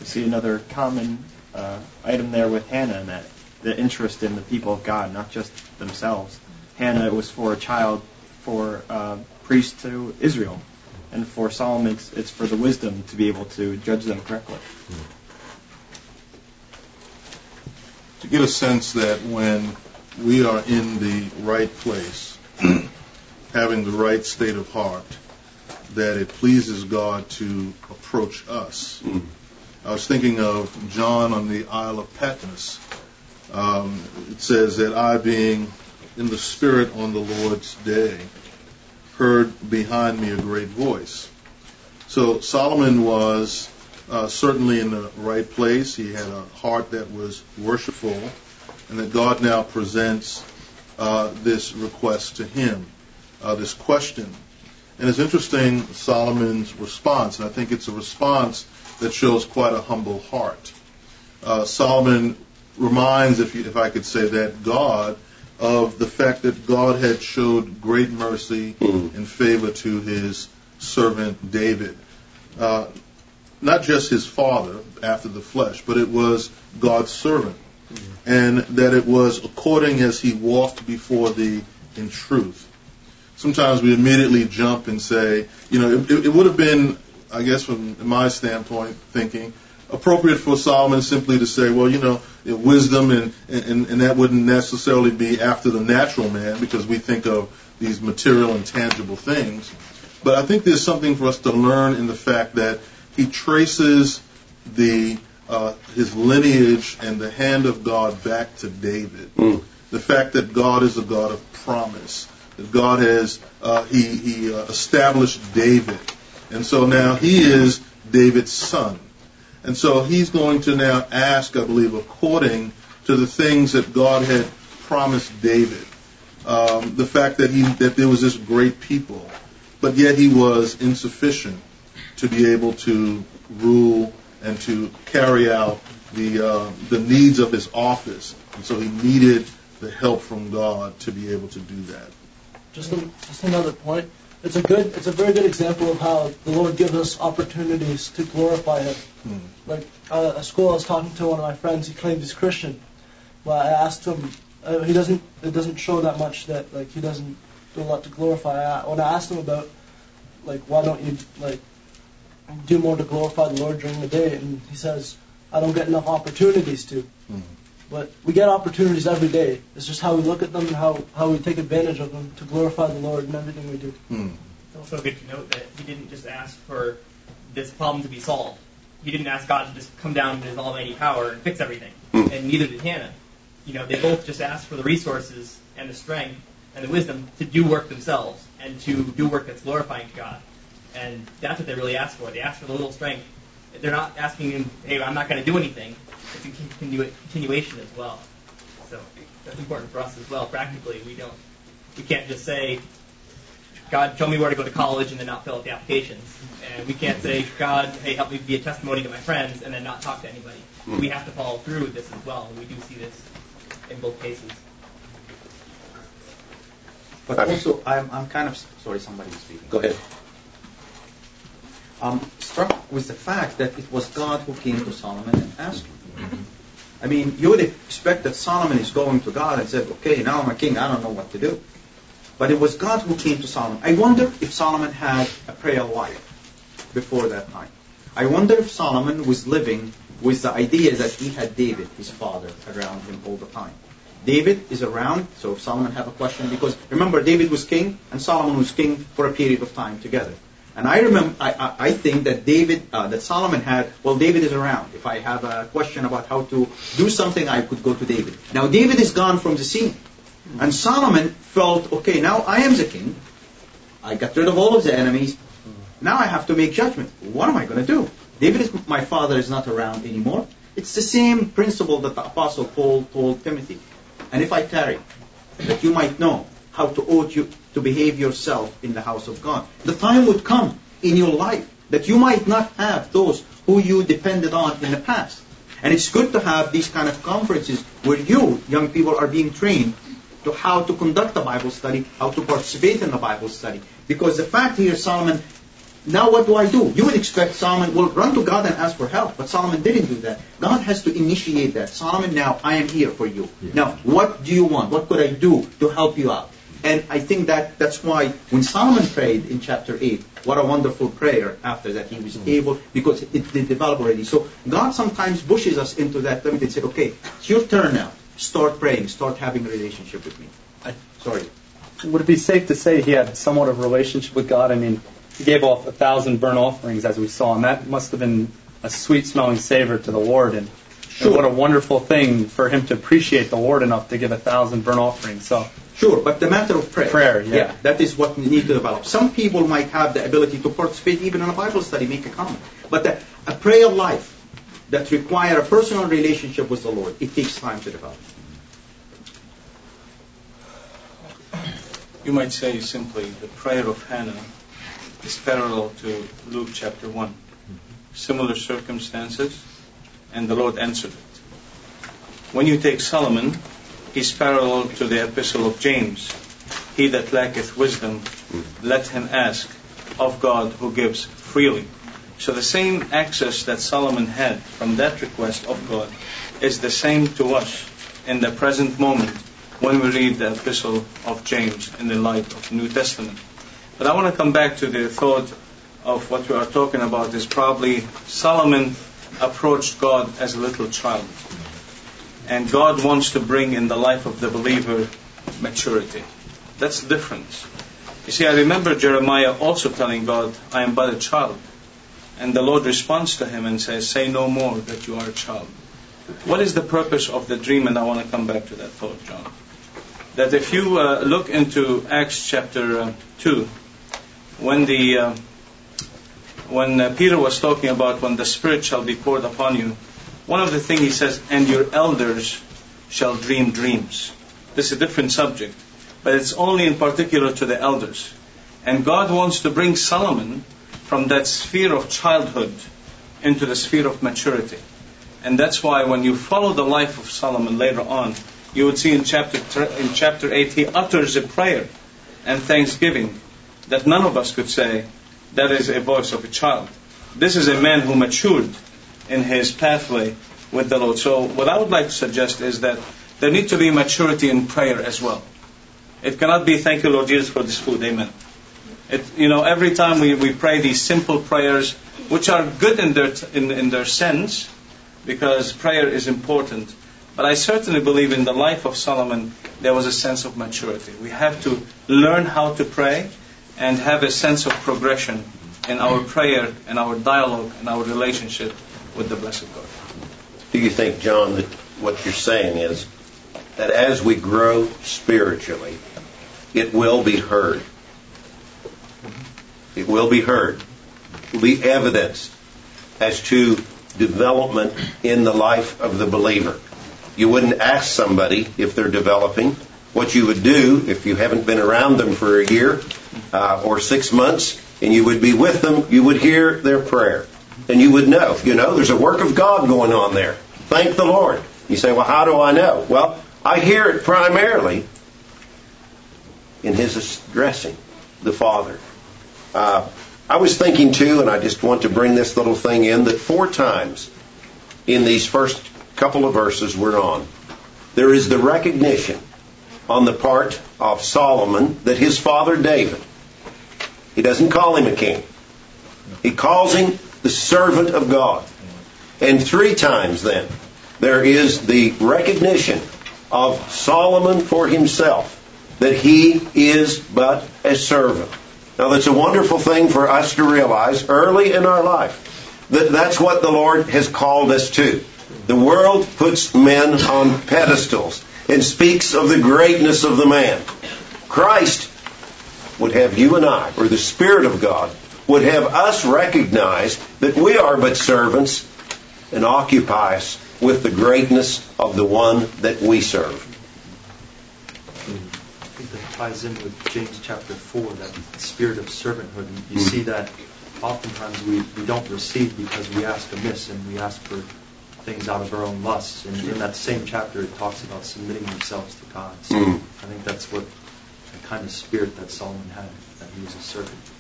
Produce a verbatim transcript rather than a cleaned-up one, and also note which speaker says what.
Speaker 1: see another common uh, item there with Hannah, and that the interest in the people of God, not just themselves. Hannah was for a child, for uh, priest to Israel, and for Solomon, it's, it's for the wisdom to be able to judge them correctly.
Speaker 2: To get a sense that when we are in the right place, having the right state of heart, that it pleases God to approach us. Mm. I was thinking of John on the Isle of Patmos. Um, it says that I, being in the Spirit on the Lord's day, heard behind me a great voice. So Solomon was uh, certainly in the right place. He had a heart that was worshipful, and that God now presents uh, this request to him, uh, this question. And it's interesting, Solomon's response, and I think it's a response that shows quite a humble heart. Uh, Solomon reminds, if, you, if I could say that, God of the fact that God had showed great mercy mm. and favor to his servant David. Uh, not just his father after the flesh, but it was God's servant. Mm. And that it was according as he walked before thee in truth. Sometimes we immediately jump and say, you know, it, it would have been, I guess from my standpoint, thinking, appropriate for Solomon simply to say, well, you know, wisdom, and, and, and that wouldn't necessarily be after the natural man, because we think of these material and tangible things. But I think there's something for us to learn in the fact that he traces the uh, his lineage and the hand of God back to David. Mm. The fact that God is a God of promise. That God has, uh, he, he uh, established David. And so now he is David's son. And so he's going to now ask, I believe, according to the things that God had promised David. Um, the fact that he that there was this great people, but yet he was insufficient to be able to rule and to carry out the uh, the needs of his office. And so he needed the help from God to be able to do that.
Speaker 3: Just, a, just another point. It's a good, it's a very good example of how the Lord gives us opportunities to glorify Him. Hmm. Like uh, at school, I was talking to one of my friends. He claims he's Christian, but I asked him. Uh, he doesn't. It doesn't show that much that like he doesn't do a lot to glorify. I, when I asked him about like why don't you like do more to glorify the Lord during the day, and he says I don't get enough opportunities to. Hmm. But we get opportunities every day. It's just how we look at them and how, how we take advantage of them to glorify the Lord in everything we do.
Speaker 4: Hmm. It's also good to note that he didn't just ask for this problem to be solved. He didn't ask God to just come down in his almighty power and fix everything. Hmm. And neither did Hannah. You know, they both just asked for the resources and the strength and the wisdom to do work themselves and to do work that's glorifying to God. And that's what they really asked for. They asked for the little strength. They're not asking him, hey, I'm not going to do anything. It's a continu- continuation as well. So that's important for us as well. Practically, we don't, we can't just say, God, show me where to go to college, and then not fill out the applications. And we can't say, God, hey, help me be a testimony to my friends, and then not talk to anybody. Mm. We have to follow through with this as well, and we do see this in both cases.
Speaker 5: But also, I'm, I'm kind of, sorry, somebody's speaking.
Speaker 6: Go ahead.
Speaker 5: I'm struck with the fact that it was God who came to Solomon and asked him. I mean, you would expect that Solomon is going to God and said, okay, now I'm a king, I don't know what to do. But it was God who came to Solomon. I wonder if Solomon had a prayer life before that time. I wonder if Solomon was living with the idea that he had David, his father, around him all the time. David is around, so if Solomon had a question, because remember, David was king and Solomon was king for a period of time together. And I remember, I, I, I think that David, uh, that Solomon had, well, David is around. If I have a question about how to do something, I could go to David. Now, David is gone from the scene. And Solomon felt, okay, now I am the king. I got rid of all of the enemies. Now I have to make judgment. What am I going to do? David, is, my father, is not around anymore. It's the same principle that the Apostle Paul told Timothy. And if I tarry, that you might know how to ought you to behave yourself in the house of God. The time would come in your life that you might not have those who you depended on in the past. And it's good to have these kind of conferences where you, young people, are being trained to how to conduct a Bible study, how to participate in the Bible study. Because the fact here, Solomon now what do I do? You would expect Solomon will run to God and ask for help, but Solomon didn't do that. God has to initiate that. Solomon, now I am here for you. Yeah. Now, what do you want? What could I do to help you out? And I think that that's why when Solomon prayed in chapter eight, what a wonderful prayer after that. He was able, because it did develop already. So God sometimes pushes us into that limit and said, okay, it's your turn now. Start praying. Start having a relationship with me. I, sorry.
Speaker 6: Would it be safe to say he had somewhat of a relationship with God? I mean, he gave off a thousand burnt offerings, as we saw, and that must have been a sweet-smelling savor to the Lord. And, sure. and what a wonderful thing for him to appreciate the Lord enough to give a thousand burnt offerings. So.
Speaker 5: Sure, but the matter of prayer.
Speaker 6: Prayer, yeah.
Speaker 5: yeah. That is what we need to develop. Some people might have the ability to participate even in a Bible study, make a comment. But the, a prayer life that requires a personal relationship with the Lord, it takes time to develop.
Speaker 7: You might say simply the prayer of Hannah is parallel to Luke chapter one. Similar circumstances, and the Lord answered it. When you take Solomon, he's parallel to the epistle of James. He that lacketh wisdom, let him ask of God who gives freely. So the same access that Solomon had from that request of God is the same to us in the present moment when we read the epistle of James in the light of the New Testament. But I want to come back to the thought of what we are talking about is probably Solomon approached God as a little child. And God wants to bring in the life of the believer maturity. That's the difference. You see, I remember Jeremiah also telling God, I am but a child. And the Lord responds to him and says, say no more that you are a child. What is the purpose of the dream? And I want to come back to that thought, John. That if you uh, look into Acts chapter uh, two, when the uh, when uh, Peter was talking about when the Spirit shall be poured upon you, one of the things he says, and your elders shall dream dreams. This is a different subject, but it's only in particular to the elders. And God wants to bring Solomon from that sphere of childhood into the sphere of maturity. And that's why when you follow the life of Solomon later on, you would see in chapter in chapter eight, he utters a prayer and thanksgiving that none of us could say that is a voice of a child. This is a man who matured in his pathway with the Lord. So what I would like to suggest is that there needs to be maturity in prayer as well. It cannot be, thank you, Lord Jesus, for this food. Amen. It, you know, every time we, we pray these simple prayers, which are good in their, in, in their sense, because prayer is important. But I certainly believe in the life of Solomon, there was a sense of maturity. We have to learn how to pray and have a sense of progression in our prayer and our dialogue and our relationship with the blessed God.
Speaker 8: Do you think, John, that what you're saying is that as we grow spiritually, it will be heard? It will be heard. It will be evidenced as to development in the life of the believer. You wouldn't ask somebody if they're developing. What you would do if you haven't been around them for a year uh, or six months, and you would be with them, you would hear their prayer. And you would know, you know, there's a work of God going on there. Thank the Lord. You say, well, how do I know? Well, I hear it primarily in his addressing the Father. Uh, I was thinking, too, and I just want to bring this little thing in, that four times in these first couple of verses we're on, there is the recognition on the part of Solomon that his father David, he doesn't call him a king. He calls him the servant of God. And three times then, there is the recognition of Solomon for himself, that he is but a servant. Now that's a wonderful thing for us to realize early in our life, that that's what the Lord has called us to. The world puts men on pedestals and speaks of the greatness of the man. Christ would have you and I, or the Spirit of God, would have us recognize that we are but servants and occupy us with the greatness of the one that we serve.
Speaker 9: I think that ties in with James chapter four, that spirit of servanthood. And you mm-hmm. see that oftentimes we, we don't receive because we ask amiss and we ask for things out of our own lusts. And in that same chapter it talks about submitting themselves to God. So mm-hmm. I think that's what the kind of spirit that Solomon had, that he was a servant.